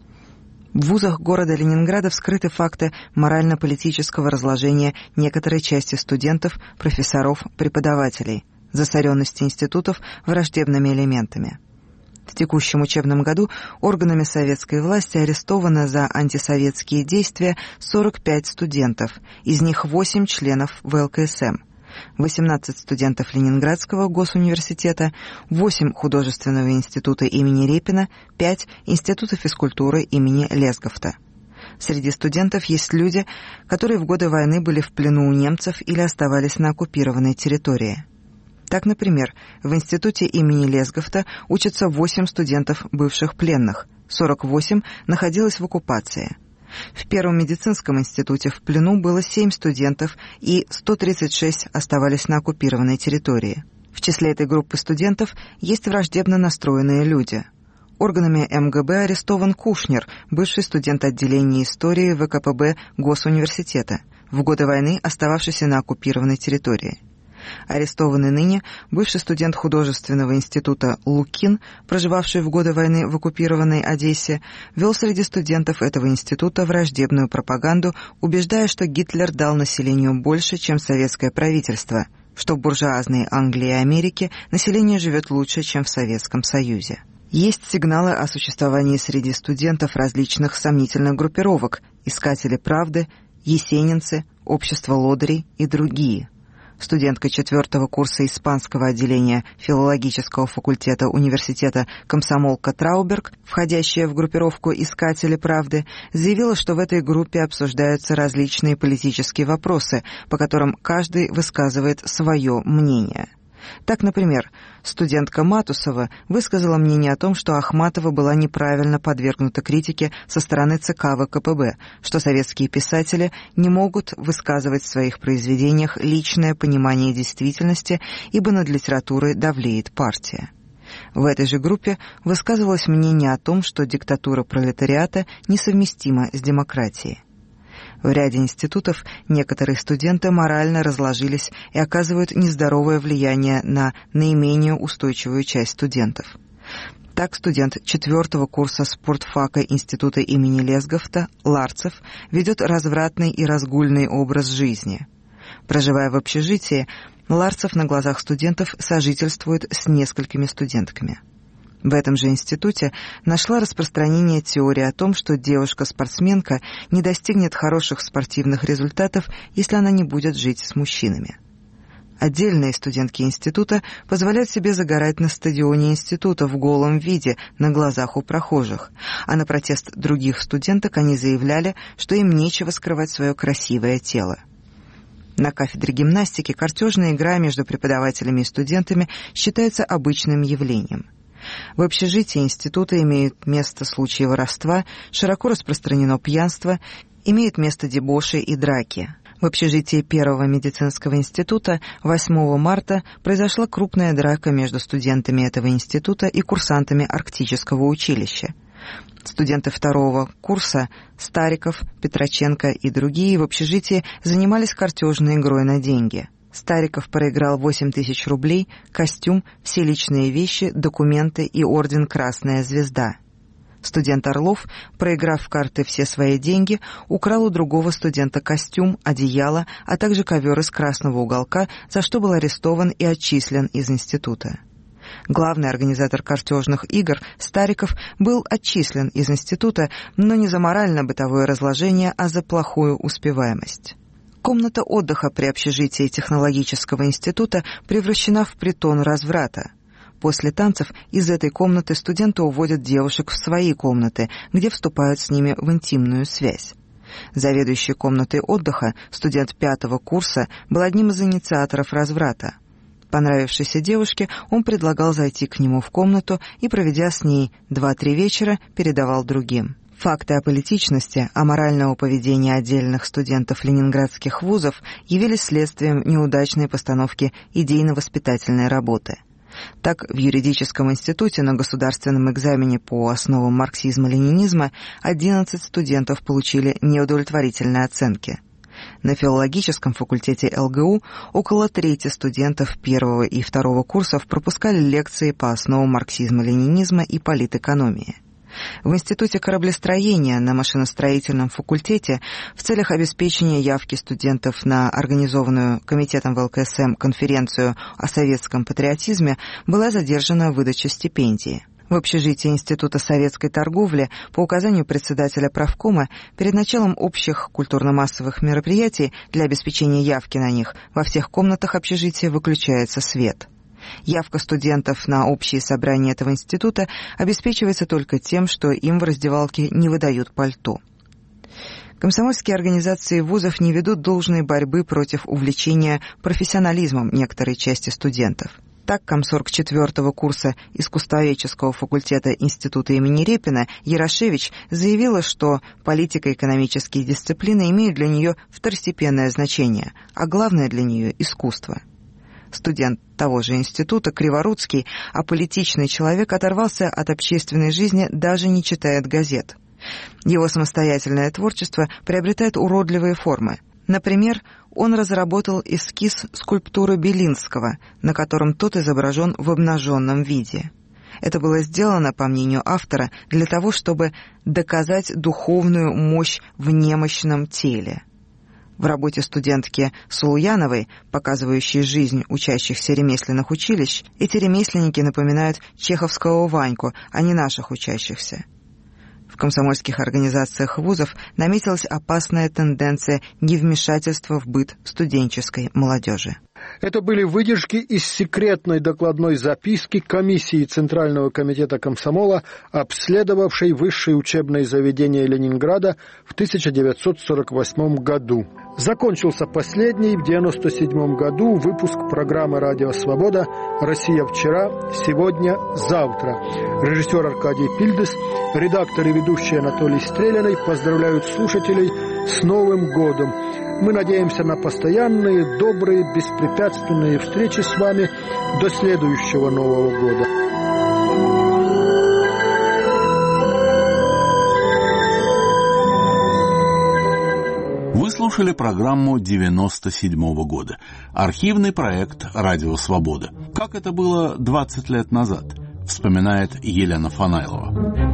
В вузах города Ленинграда вскрыты факты морально-политического разложения некоторой части студентов, профессоров, преподавателей, засоренности институтов враждебными элементами. В текущем учебном году органами советской власти арестовано за антисоветские действия сорок пять студентов, из них восемь членов ВЛКСМ, восемнадцать студентов Ленинградского госуниверситета, восемь художественного института имени Репина, пять института физкультуры имени Лесговта. Среди студентов есть люди, которые в годы войны были в плену у немцев или оставались на оккупированной территории. Так, например, в институте имени Лесговта учатся восемь студентов бывших пленных, сорок восемь находилось в оккупации. В Первом медицинском институте в плену было семь студентов, и сто тридцать шесть оставались на оккупированной территории. В числе этой группы студентов есть враждебно настроенные люди. Органами МГБ арестован Кушнер, бывший студент отделения истории ВКПБ Госуниверситета, в годы войны остававшийся на оккупированной территории. Арестованный ныне бывший студент художественного института Лукин, проживавший в годы войны в оккупированной Одессе, вел среди студентов этого института враждебную пропаганду, убеждая, что Гитлер дал населению больше, чем советское правительство, что в буржуазной Англии и Америке население живет лучше, чем в Советском Союзе. Есть сигналы о существовании среди студентов различных сомнительных группировок: «Искатели правды», «Есенинцы», «Общество лодырей» и другие. Студентка четвертого курса испанского отделения филологического факультета университета комсомолка Трауберг, входящая в группировку «Искатели правды», заявила, что в этой группе обсуждаются различные политические вопросы, по которым каждый высказывает свое мнение. Так, например, студентка Матусова высказала мнение о том, что Ахматова была неправильно подвергнута критике со стороны ЦК ВКПБ, что советские писатели не могут высказывать в своих произведениях личное понимание действительности, ибо над литературой давлеет партия. В этой же группе высказывалось мнение о том, что диктатура пролетариата несовместима с демократией. В ряде институтов некоторые студенты морально разложились и оказывают нездоровое влияние на наименее устойчивую часть студентов. Так, студент четвертого курса спортфака института имени Лесговта Ларцев ведет развратный и разгульный образ жизни. Проживая в общежитии, Ларцев на глазах студентов сожительствует с несколькими студентками. В этом же институте нашла распространение теория о том, что девушка-спортсменка не достигнет хороших спортивных результатов, если она не будет жить с мужчинами. Отдельные студентки института позволяют себе загорать на стадионе института в голом виде на глазах у прохожих, а на протест других студенток они заявляли, что им нечего скрывать свое красивое тело. На кафедре гимнастики картежная игра между преподавателями и студентами считается обычным явлением. В общежитии института имеют место случаи воровства, широко распространено пьянство, имеют место дебоши и драки. В общежитии Первого медицинского института восьмого марта произошла крупная драка между студентами этого института и курсантами Арктического училища. Студенты второго курса Стариков, Петроченко и другие в общежитии занимались картежной игрой на деньги. Стариков проиграл восемь тысяч рублей, костюм, все личные вещи, документы и орден «Красная звезда». Студент Орлов, проиграв в карты все свои деньги, украл у другого студента костюм, одеяло, а также ковер из красного уголка, за что был арестован и отчислен из института. Главный организатор картежных игр, Стариков, был отчислен из института, но не за морально-бытовое разложение, а за плохую успеваемость. Комната отдыха при общежитии технологического института превращена в притон разврата. После танцев из этой комнаты студенты уводят девушек в свои комнаты, где вступают с ними в интимную связь. Заведующий комнатой отдыха, студент пятого курса, был одним из инициаторов разврата. Понравившейся девушке он предлагал зайти к нему в комнату и, проведя с ней два-три вечера, передавал другим. Факты аполитичности, аморального поведения отдельных студентов ленинградских вузов явились следствием неудачной постановки идейно-воспитательной работы. Так, в юридическом институте на государственном экзамене по основам марксизма-ленинизма одиннадцать студентов получили неудовлетворительные оценки. На филологическом факультете эл гэ у около трети студентов первого и второго курсов пропускали лекции по основам марксизма-ленинизма и политэкономии. В Институте кораблестроения на машиностроительном факультете в целях обеспечения явки студентов на организованную Комитетом вэ эл ка эс эм конференцию о советском патриотизме была задержана выдача стипендии. В общежитии Института советской торговли по указанию председателя правкома перед началом общих культурно-массовых мероприятий для обеспечения явки на них во всех комнатах общежития выключается свет. Явка студентов на общие собрания этого института обеспечивается только тем, что им в раздевалке не выдают пальто. Комсомольские организации вузов не ведут должной борьбы против увлечения профессионализмом некоторой части студентов. Так, комсорг четвертого курса искусствоведческого факультета Института имени Репина Ярошевич заявила, что политико-экономические дисциплины имеют для нее второстепенное значение, а главное для нее – искусство. Студент того же института Криворудский, аполитичный человек, оторвался от общественной жизни, даже не читая газет. Его самостоятельное творчество приобретает уродливые формы. Например, он разработал эскиз скульптуры Белинского, на котором тот изображен в обнаженном виде. Это было сделано, по мнению автора, для того, чтобы доказать духовную мощь в немощном теле. В работе студентки Сулуяновой, показывающей жизнь учащихся ремесленных училищ, эти ремесленники напоминают чеховского Ваньку, а не наших учащихся. В комсомольских организациях вузов наметилась опасная тенденция невмешательства в быт студенческой молодежи. Это были выдержки из секретной докладной записки комиссии Центрального комитета комсомола, обследовавшей высшие учебные заведения Ленинграда в тысяча девятьсот сорок восьмом году. Закончился последний в девяносто седьмом году выпуск программы «Радио Свобода. Россия вчера, сегодня, завтра». Режиссер Аркадий Пильдес, редактор и ведущий Анатолий Стреляный поздравляют слушателей с Новым годом. Мы надеемся на постоянные, добрые, беспрепятственные встречи с вами до следующего Нового года. Вы слушали программу девяносто седьмого года. Архивный проект «Радио Свобода». Как это было двадцать лет назад, вспоминает Елена Фанайлова.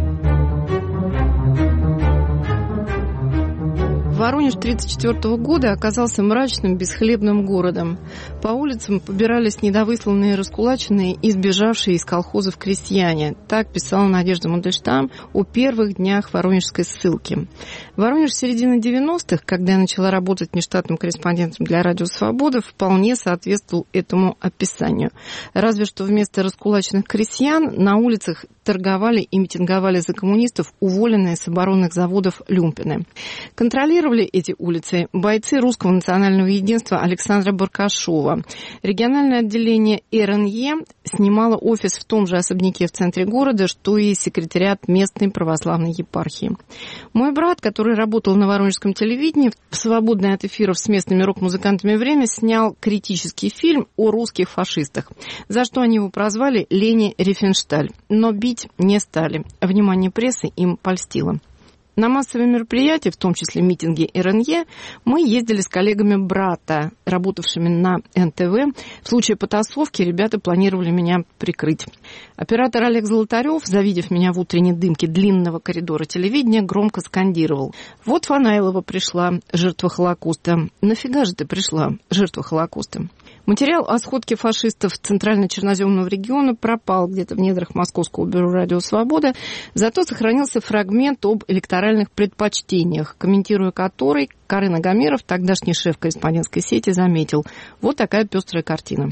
Воронеж тысяча девятьсот тридцать четвёртого года оказался мрачным, бесхлебным городом. По улицам побирались недовысланные, раскулаченные и сбежавшие из колхозов крестьяне. Так писала Надежда Мандельштам о первых днях воронежской ссылки. Воронеж середины девяностых, когда я начала работать нештатным корреспондентом для «Радио Свобода», вполне соответствовал этому описанию. Разве что вместо раскулаченных крестьян на улицах торговали и митинговали за коммунистов уволенные с оборонных заводов люмпины. Контролировали эти улицы бойцы Русского национального единства Александра Баркашова. Региональное отделение эр эн е снимало офис в том же особняке в центре города, что и секретариат местной православной епархии. Мой брат, который работал на воронежском телевидении, в свободное от эфиров с местными рок-музыкантами время снял критический фильм о русских фашистах, за что они его прозвали Лени Рифеншталь. Но бить не стали. Внимание прессы им польстило. На массовые мероприятия, в том числе митинги эр эн е, мы ездили с коллегами брата, работавшими на эн тэ вэ. В случае потасовки ребята планировали меня прикрыть. Оператор Олег Золотарев, завидев меня в утренней дымке длинного коридора телевидения, громко скандировал: «Вот Фанайлова пришла, жертва Холокоста. Нафига же ты пришла, жертва Холокоста?» Материал о сходке фашистов Центрально-Черноземного региона пропал где-то в недрах Московского бюро «Радио Свобода», зато сохранился фрагмент об электоральных предпочтениях, комментируя который, Карен Агамиров, тогдашний шеф корреспондентской сети, заметил: «Вот такая пестрая картина».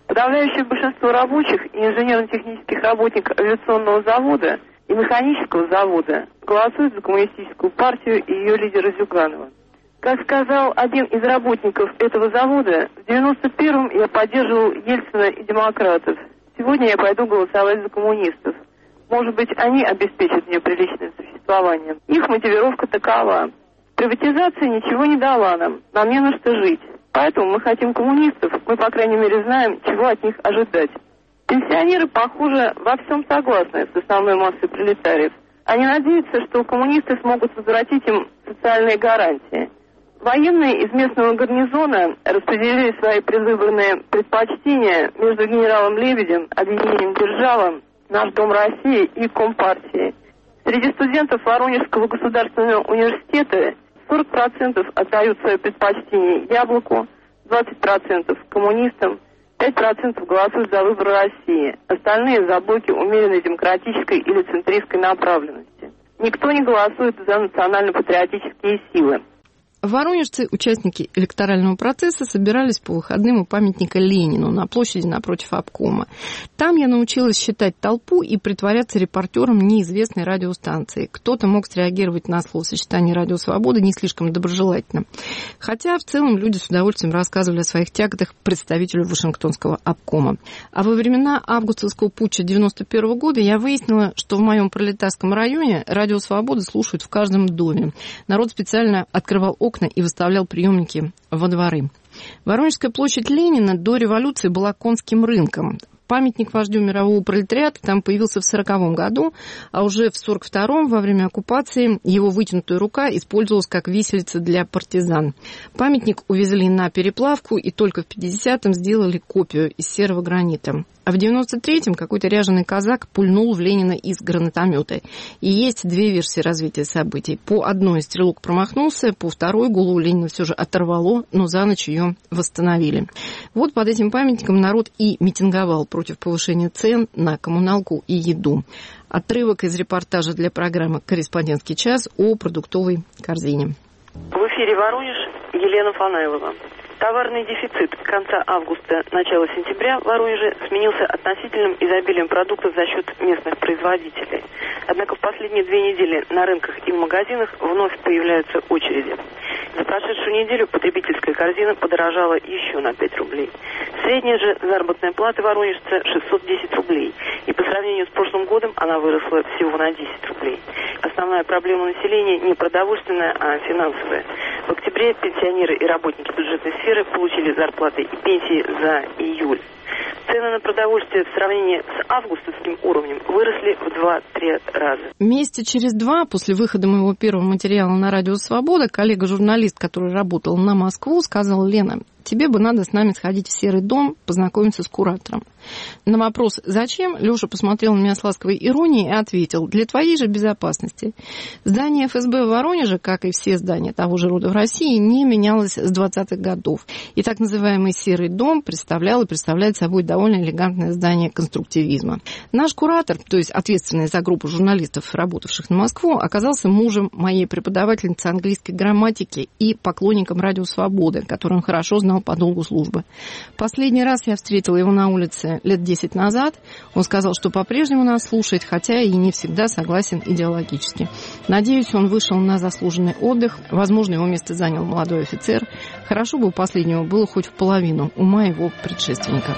Подавляющее большинство рабочих и инженерно-технических работников авиационного завода и механического завода голосуют за коммунистическую партию и ее лидера Зюганова. Как сказал один из работников этого завода, в девяносто первом я поддерживал Ельцина и демократов. Сегодня я пойду голосовать за коммунистов. Может быть, они обеспечат мне приличное существование. Их мотивировка такова. Приватизация ничего не дала нам, нам не на что жить. Поэтому мы хотим коммунистов, мы, по крайней мере, знаем, чего от них ожидать. Пенсионеры, похоже, во всем согласны с основной массой пролетариев. Они надеются, что коммунисты смогут возвратить им социальные гарантии. Военные из местного гарнизона распределили свои предвыборные предпочтения между генералом Лебедем, объединением «Держава», «Наш Дом России» и Компартией. Среди студентов Воронежского государственного университета сорок процентов отдают свое предпочтение «Яблоку», двадцать процентов коммунистам, пять процентов голосуют за выбор России, остальные за блоки умеренной демократической или центристской направленности. Никто не голосует за национально-патриотические силы. Воронежцы, участники электорального процесса, собирались по выходным у памятника Ленину на площади напротив обкома. Там я научилась считать толпу и притворяться репортером неизвестной радиостанции. Кто-то мог среагировать на словосочетание «Радио Свобода» не слишком доброжелательно. Хотя в целом люди с удовольствием рассказывали о своих тяготах представителю Вашингтонского обкома. А во времена августовского путча девяносто первого года я выяснила, что в моем пролетарском районе «Радио Свобода» слушают в каждом доме. Народ специально открывал окна и выставлял приемники во дворы. Воронежская площадь Ленина до революции была конским рынком. Памятник вождю мирового пролетариата там появился в сороковом году, а уже в сорок втором, во время оккупации, его вытянутая рука использовалась как виселица для партизан. Памятник увезли на переплавку и только в пятидесятом сделали копию из серого гранита. А в девяносто третьем какой-то ряженый казак пульнул в Ленина из гранатомета. И есть две версии развития событий. По одной стрелок промахнулся, по второй голову Ленина все же оторвало, но за ночь ее восстановили. Вот под этим памятником народ и митинговал против повышения цен на коммуналку и еду. Отрывок из репортажа для программы «Корреспондентский час» о продуктовой корзине. В эфире Воронеж, Елена Фанайлова. Товарный дефицит конца августа, начала сентября в Воронеже сменился относительным изобилием продуктов за счет местных производителей. Однако в последние две недели на рынках и в магазинах вновь появляются очереди. За прошедшую неделю потребительская корзина подорожала еще на пять рублей. Средняя же заработная плата воронежца шестьсот десять рублей. И по сравнению с прошлым годом она выросла всего на десять рублей. Основная проблема населения не продовольственная, а финансовая. В октябре пенсионеры и работники бюджетной сферы получили зарплаты и пенсии за июль. Цены на продовольствие в сравнении с августовским уровнем выросли в два-три раза. Месяца через два после выхода моего первого материала на «Радио Свобода» коллега-журналист, который работал на Москву, сказал: «Лена, тебе бы надо с нами сходить в Серый дом, познакомиться с куратором». На вопрос «Зачем?» Леша посмотрел на меня с ласковой иронией и ответил: «Для твоей же безопасности». Здание эф эс бэ в Воронеже, как и все здания того же рода в России, не менялось с двадцатых годов. И так называемый Серый дом представлял и представляет собой довольно элегантное здание конструктивизма. Наш куратор, то есть ответственный за группу журналистов, работавших на Москву, оказался мужем моей преподавательницы английской грамматики и поклонником «Радио Свободы», который он хорошо знал по долгу службы. Последний раз я встретила его на улице лет десять назад. Он сказал, что по-прежнему нас слушает, хотя и не всегда согласен идеологически. Надеюсь, он вышел на заслуженный отдых. Возможно, его место занял молодой офицер. Хорошо бы у последнего было хоть в половину ума его предшественника.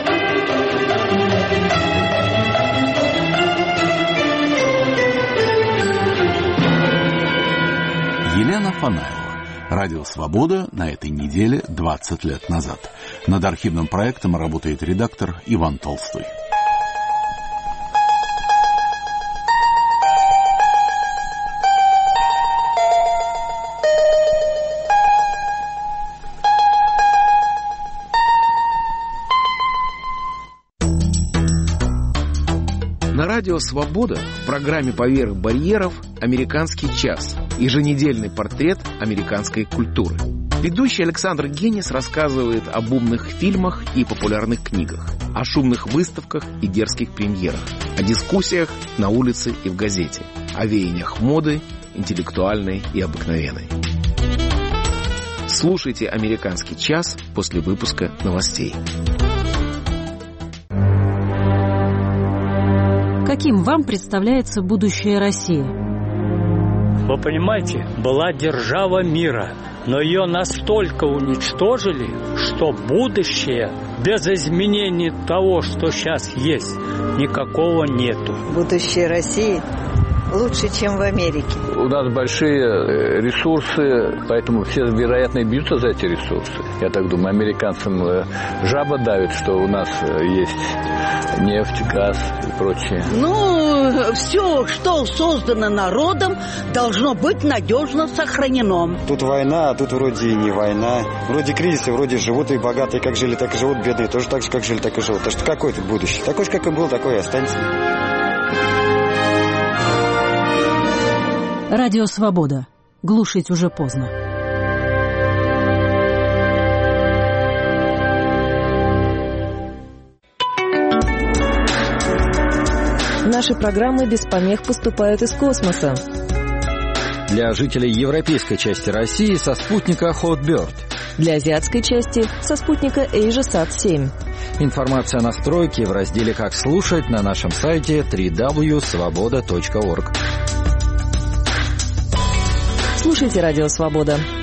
Елена Фанайлова. Радио «Свобода» на этой неделе двадцать лет назад. Над архивным проектом работает редактор Иван Толстой. На радио «Свобода» в программе «Поверх барьеров» «Американский час» – еженедельный портрет американской культуры. Ведущий Александр Генис рассказывает об умных фильмах и популярных книгах, о шумных выставках и дерзких премьерах, о дискуссиях на улице и в газете, о веяниях моды, интеллектуальной и обыкновенной. Слушайте «Американский час» после выпуска новостей. Каким вам представляется будущее России? Вы понимаете, была держава мира, но ее настолько уничтожили, что будущее без изменений того, что сейчас есть, никакого нету. Будущее России лучше, чем в Америке. У нас большие ресурсы, поэтому все, вероятно, и бьются за эти ресурсы. Я так думаю, американцам жаба давит, что у нас есть нефть, газ и прочее. Ну, все, что создано народом, должно быть надежно сохранено. Тут война, а тут вроде и не война. Вроде кризисы, вроде живут и богатые, как жили, так и живут, бедные тоже так же, как жили, так и живут. Так что какое тут будущее? Такое же, как и был, такое и останется. Радио «Свобода». Глушить уже поздно. Наши программы без помех поступают из космоса. Для жителей европейской части России со спутника Hotbird. Для азиатской части со спутника AsiaSat семь. Информация о настройке в разделе «Как слушать» на нашем сайте дабл ю дабл ю дабл ю точка свобода точка орг. Слушайте «Радио Свобода».